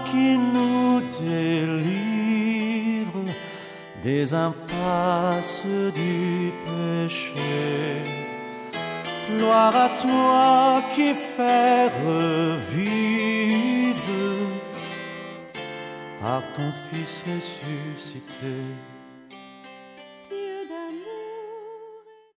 qui nous délivre des impasses du péché. Gloire à toi qui fais revivre par ton Fils ressuscité.